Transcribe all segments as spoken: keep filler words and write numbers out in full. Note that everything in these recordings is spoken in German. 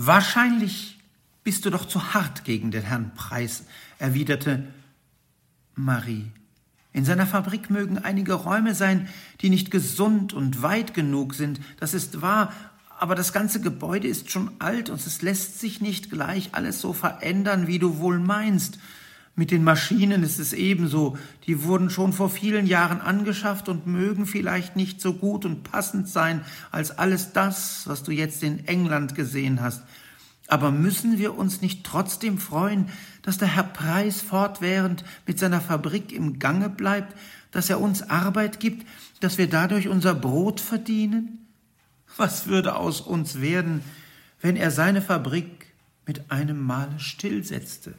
»Wahrscheinlich bist du doch zu hart gegen den Herrn Preis«, erwiderte Marie. »In seiner Fabrik mögen einige Räume sein, die nicht gesund und weit genug sind, das ist wahr, aber das ganze Gebäude ist schon alt und es lässt sich nicht gleich alles so verändern, wie du wohl meinst. Mit den Maschinen ist es ebenso, die wurden schon vor vielen Jahren angeschafft und mögen vielleicht nicht so gut und passend sein als alles das, was du jetzt in England gesehen hast. Aber müssen wir uns nicht trotzdem freuen, dass der Herr Preis fortwährend mit seiner Fabrik im Gange bleibt, dass er uns Arbeit gibt, dass wir dadurch unser Brot verdienen? Was würde aus uns werden, wenn er seine Fabrik mit einem Male stillsetzte?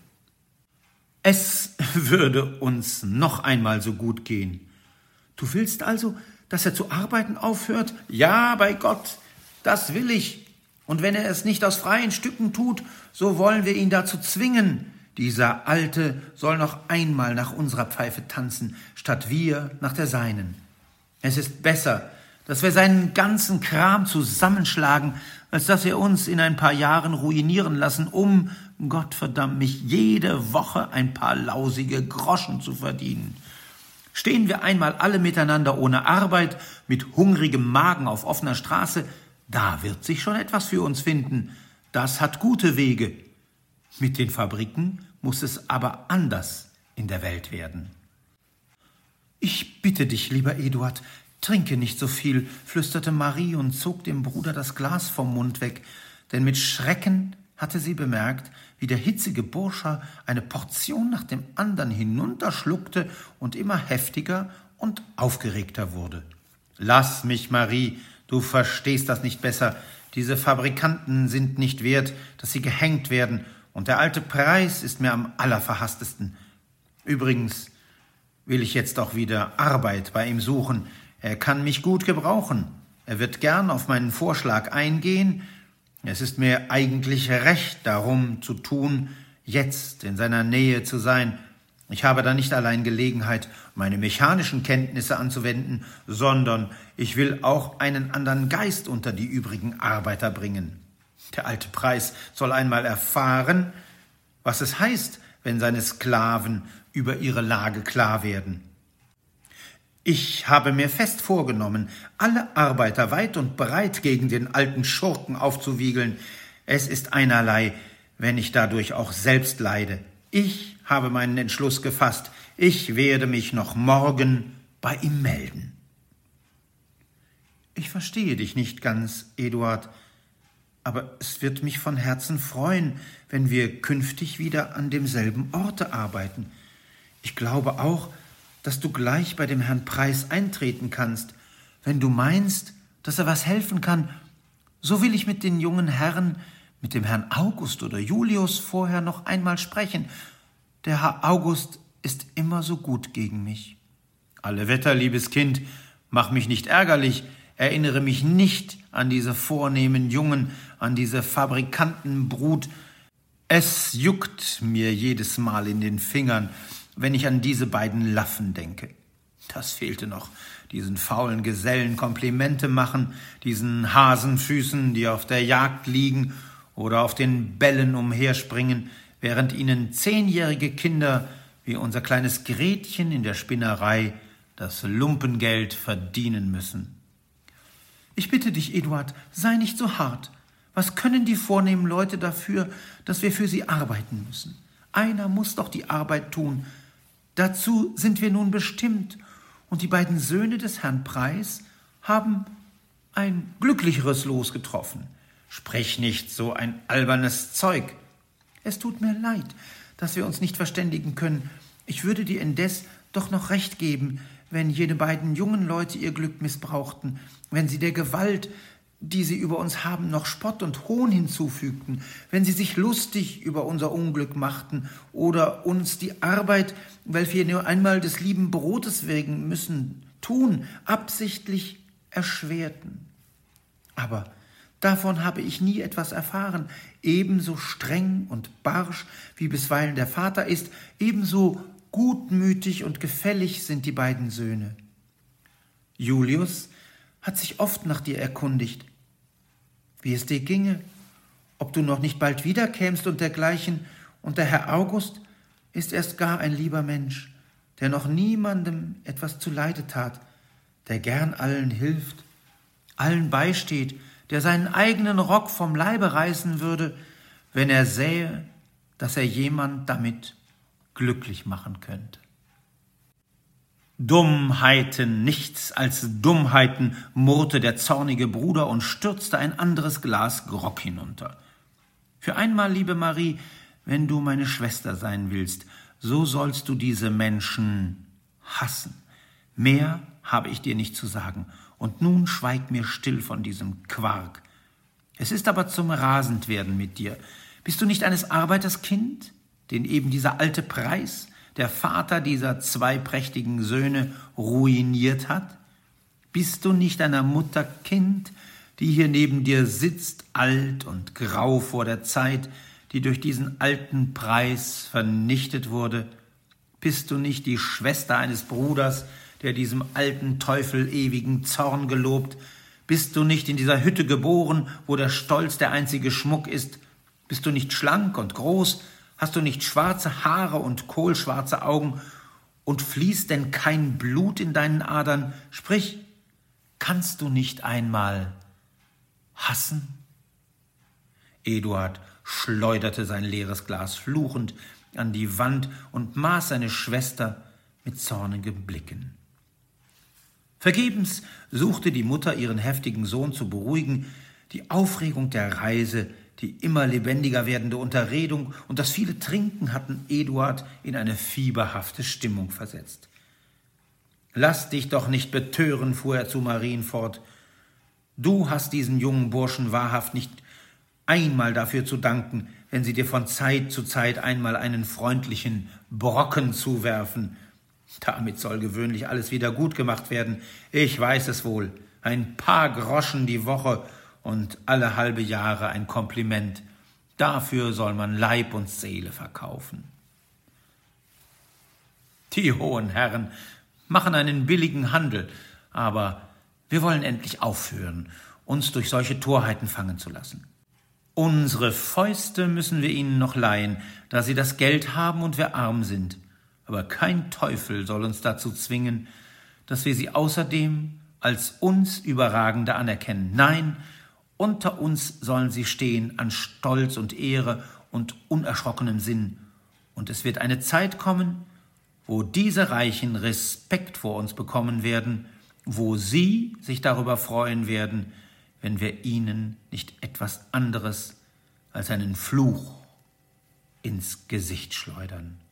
Es würde uns noch einmal so gut gehen. Du willst also, dass er zu arbeiten aufhört? Ja, bei Gott, das will ich. Und wenn er es nicht aus freien Stücken tut, so wollen wir ihn dazu zwingen. Dieser Alte soll noch einmal nach unserer Pfeife tanzen, statt wir nach der seinen. Es ist besser, dass wir seinen ganzen Kram zusammenschlagen, als dass wir uns in ein paar Jahren ruinieren lassen, um, Gott verdammt mich, jede Woche ein paar lausige Groschen zu verdienen. Stehen wir einmal alle miteinander ohne Arbeit, mit hungrigem Magen auf offener Straße, da wird sich schon etwas für uns finden. Das hat gute Wege. Mit den Fabriken muss es aber anders in der Welt werden. »Ich bitte dich, lieber Eduard, trinke nicht so viel«, flüsterte Marie und zog dem Bruder das Glas vom Mund weg, denn mit Schrecken hatte sie bemerkt, wie der hitzige Bursche eine Portion nach dem andern hinunterschluckte und immer heftiger und aufgeregter wurde. »Lass mich, Marie, du verstehst das nicht besser. Diese Fabrikanten sind nicht wert, dass sie gehängt werden, und der alte Preis ist mir am allerverhasstesten. Übrigens will ich jetzt auch wieder Arbeit bei ihm suchen. Er kann mich gut gebrauchen. Er wird gern auf meinen Vorschlag eingehen. Es ist mir eigentlich recht darum zu tun, jetzt in seiner Nähe zu sein. Ich habe da nicht allein Gelegenheit, meine mechanischen Kenntnisse anzuwenden, sondern ich will auch einen anderen Geist unter die übrigen Arbeiter bringen. Der alte Preis soll einmal erfahren, was es heißt, wenn seine Sklaven über ihre Lage klar werden. Ich habe mir fest vorgenommen, alle Arbeiter weit und breit gegen den alten Schurken aufzuwiegeln. Es ist einerlei, wenn ich dadurch auch selbst leide. Ich habe meinen Entschluss gefasst. Ich werde mich noch morgen bei ihm melden.« »Ich verstehe dich nicht ganz, Eduard, aber es wird mich von Herzen freuen, wenn wir künftig wieder an demselben Orte arbeiten. Ich glaube auch, dass du gleich bei dem Herrn Preis eintreten kannst. Wenn du meinst, dass er was helfen kann, so will ich mit den jungen Herren, mit dem Herrn August oder Julius vorher noch einmal sprechen. Der Herr August ist immer so gut gegen mich.« »Alle Wetter, liebes Kind, mach mich nicht ärgerlich, erinnere mich nicht an diese vornehmen Jungen, an diese Fabrikantenbrut. Es juckt mir jedes Mal in den Fingern, wenn ich an diese beiden Laffen denke. Das fehlte noch, diesen faulen Gesellen Komplimente machen, diesen Hasenfüßen, die auf der Jagd liegen oder auf den Bällen umherspringen, während ihnen zehnjährige Kinder wie unser kleines Gretchen in der Spinnerei das Lumpengeld verdienen müssen. Ich bitte dich, Eduard, sei nicht so hart. Was können die vornehmen Leute dafür, dass wir für sie arbeiten müssen? Einer muss doch die Arbeit tun. Dazu sind wir nun bestimmt, und die beiden Söhne des Herrn Preis haben ein glücklicheres Los getroffen. Sprich nicht so ein albernes Zeug. Es tut mir leid, dass wir uns nicht verständigen können. Ich würde dir indes doch noch recht geben, wenn jene beiden jungen Leute ihr Glück missbrauchten, wenn sie der Gewalt, die sie über uns haben, noch Spott und Hohn hinzufügten, wenn sie sich lustig über unser Unglück machten oder uns die Arbeit, welche wir nur einmal des lieben Brotes wegen müssen tun, absichtlich erschwerten. Aber davon habe ich nie etwas erfahren. Ebenso streng und barsch, wie bisweilen der Vater ist, ebenso gutmütig und gefällig sind die beiden Söhne. Julius hat sich oft nach dir erkundigt, wie es dir ginge ob du noch nicht bald wiederkämst und dergleichen, und der Herr August ist erst gar ein lieber Mensch, der noch niemandem etwas zuleide tat, der gern allen hilft, allen beisteht, der seinen eigenen Rock vom Leibe reißen würde, wenn er sähe, dass er jemand damit glücklich machen könnte. Dummheiten, nichts als Dummheiten, murrte der zornige Bruder und stürzte ein anderes Glas Grog hinunter. Für einmal, liebe Marie, wenn du meine Schwester sein willst, so sollst du diese Menschen hassen. Mehr habe ich dir nicht zu sagen, und nun schweig mir still von diesem Quark. Es ist aber zum Rasendwerden mit dir. Bist du nicht eines Arbeiters Kind, den eben dieser alte Preis, der Vater dieser zwei prächtigen Söhne, ruiniert hat? Bist du nicht einer Mutter Kind, die hier neben dir sitzt, alt und grau vor der Zeit, die durch diesen alten Preis vernichtet wurde? Bist du nicht die Schwester eines Bruders, der diesem alten Teufel ewigen Zorn gelobt? Bist du nicht in dieser Hütte geboren, wo der Stolz der einzige Schmuck ist? Bist du nicht schlank und groß? Hast du nicht schwarze Haare und kohlschwarze Augen? Und fließt denn kein Blut in deinen Adern? Sprich, kannst du nicht einmal hassen? Eduard schleuderte sein leeres Glas fluchend an die Wand und maß seine Schwester mit zornigen Blicken. Vergebens suchte die Mutter, ihren heftigen Sohn zu beruhigen. Die Aufregung der Reise, die immer lebendiger werdende Unterredung und das viele Trinken hatten Eduard in eine fieberhafte Stimmung versetzt. »Lass dich doch nicht betören«, fuhr er zu Marien fort. »Du hast diesen jungen Burschen wahrhaft nicht einmal dafür zu danken, wenn sie dir von Zeit zu Zeit einmal einen freundlichen Brocken zuwerfen. Damit soll gewöhnlich alles wieder gut gemacht werden. Ich weiß es wohl. Ein paar Groschen die Woche und alle halbe Jahre ein Kompliment. Dafür soll man Leib und Seele verkaufen.« Die hohen Herren machen einen billigen Handel, aber wir wollen endlich aufhören, uns durch solche Torheiten fangen zu lassen. Unsere Fäuste müssen wir ihnen noch leihen, da sie das Geld haben und wir arm sind. Aber kein Teufel soll uns dazu zwingen, dass wir sie außerdem als uns Überragende anerkennen. Nein, unter uns sollen sie stehen an Stolz und Ehre und unerschrockenem Sinn. Und es wird eine Zeit kommen, wo diese Reichen Respekt vor uns bekommen werden, wo sie sich darüber freuen werden, wenn wir ihnen nicht etwas anderes als einen Fluch ins Gesicht schleudern.